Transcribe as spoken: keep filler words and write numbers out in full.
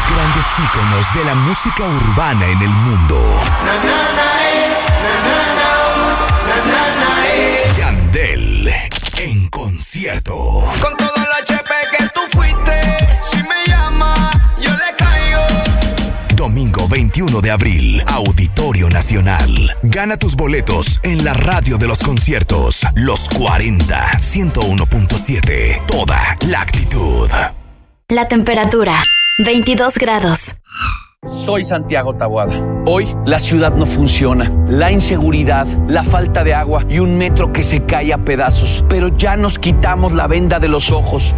grandes íconos de la música urbana en el mundo. Yandel en concierto. Con todo el H P que tú fuiste, si me llama, yo le caigo. Domingo veintiuno de abril, Auditorio Nacional. Gana tus boletos en la radio de los conciertos. Los cuarenta, ciento uno punto siete. Toda la actitud. La temperatura, veintidós grados. Soy Santiago Taboada. Hoy la ciudad no funciona. La inseguridad, la falta de agua y un metro que se cae a pedazos. Pero ya nos quitamos la venda de los ojos.